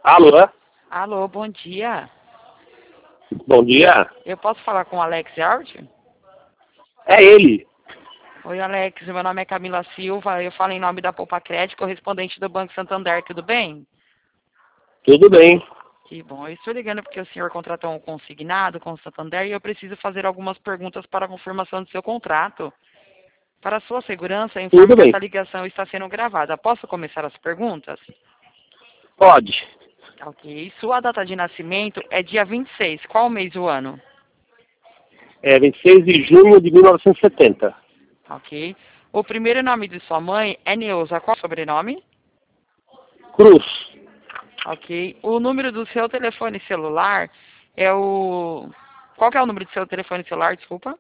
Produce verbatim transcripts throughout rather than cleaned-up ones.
Alô? Alô, bom dia. Bom dia. Eu posso falar com o Alex Yard? É ele. Oi, Alex. Meu nome é Camila Silva. Eu falo em nome da Poupa Crédito, correspondente do Banco Santander. Tudo bem? Tudo bem. Que bom. Eu estou ligando porque o senhor contratou um consignado com o Santander e eu preciso fazer algumas perguntas para a confirmação do seu contrato. Para a sua segurança, informe Tudo que bem. essa ligação está sendo gravada. Posso começar as perguntas? Pode. Ok. Sua data de nascimento é dia vinte e seis. Qual mês do ano? É vinte e seis de junho de mil novecentos e setenta. Ok. O primeiro nome de sua mãe é Neuza. Qual é o sobrenome? Cruz. Ok. O número do seu telefone celular é o... Qual que é o número do seu telefone celular, desculpa?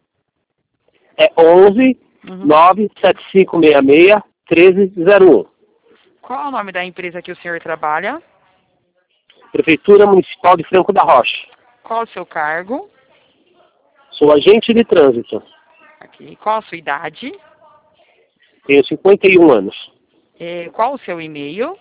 É onze Uhum. nove sete cinco seis seis treze zero um. Qual é o nome da empresa que o senhor trabalha? Prefeitura Municipal de Franco da Rocha. Qual o seu cargo? Sou agente de trânsito. Ok. Qual a sua idade? Tenho cinquenta e um anos. Eh, qual o seu e-mail?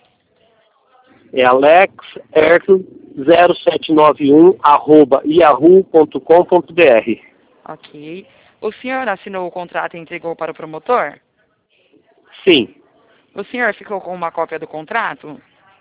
É alex hertel zero sete nove um arroba yahoo ponto com ponto br. Ok. O senhor assinou o contrato e entregou para o promotor? Sim. O senhor ficou com uma cópia do contrato?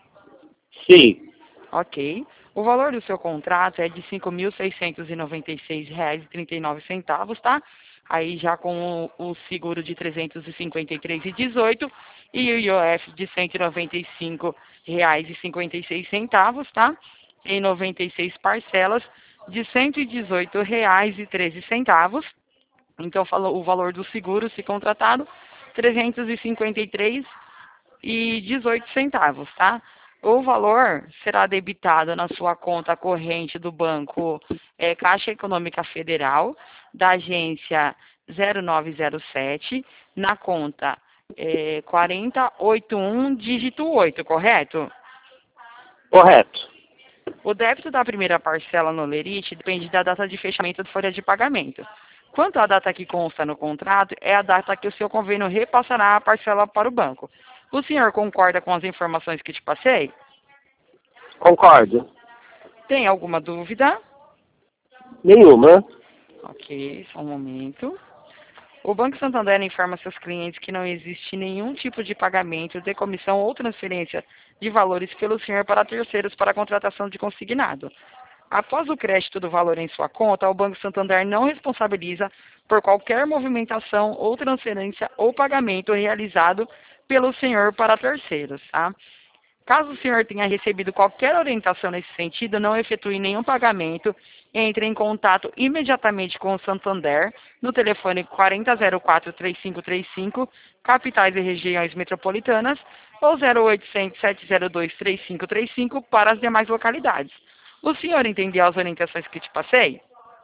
Sim. Ok. O valor do seu contrato é de cinco mil seiscentos e noventa e seis reais e trinta e nove centavos, tá? Aí já com o, o seguro de trezentos e cinquenta e três reais e dezoito e o I O F de cento e noventa e cinco reais e cinquenta e seis centavos, tá? Em noventa e seis parcelas de cento e dezoito reais e treze centavos. Então falou o valor do seguro, se contratado, trezentos e cinquenta e três reais e dezoito centavos, tá? O valor será debitado na sua conta corrente do banco é, Caixa Econômica Federal, da agência zero nove zero sete, na conta é, quatro zero oito um, dígito oito, correto? Correto. O débito da primeira parcela no Lerite depende da data de fechamento da folha de pagamento. Quanto à data que consta no contrato, é a data que o seu convênio repassará a parcela para o banco. O senhor concorda com as informações que te passei? Concordo. Tem alguma dúvida? Nenhuma. Ok, só um momento. O Banco Santander informa seus clientes que não existe nenhum tipo de pagamento de comissão ou transferência de valores pelo senhor para terceiros para a contratação de consignado. Após o crédito do valor em sua conta, o Banco Santander não responsabiliza por qualquer movimentação ou transferência ou pagamento realizado pelo senhor para terceiros, tá? Caso o senhor tenha recebido qualquer orientação nesse sentido, não efetue nenhum pagamento, entre em contato imediatamente com o Santander no telefone quatro zero zero quatro, três cinco três cinco, capitais e regiões metropolitanas, ou zero oitocentos, sete zero dois, três cinco três cinco para as demais localidades. O senhor entendeu as orientações que te passei?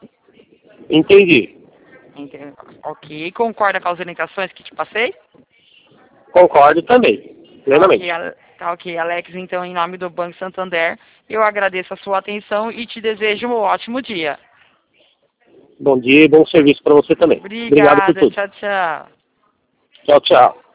Entendi. Ente- Ok. Concorda com as orientações que te passei? Concordo também. Tá ok, Plenamente. Ale- tá ok, Alex. Então, em nome do Banco Santander, eu agradeço a sua atenção e te desejo um ótimo dia. Bom dia e bom serviço para você também. Obrigado por Obrigada. tudo. Tchau, tchau. Tchau, tchau.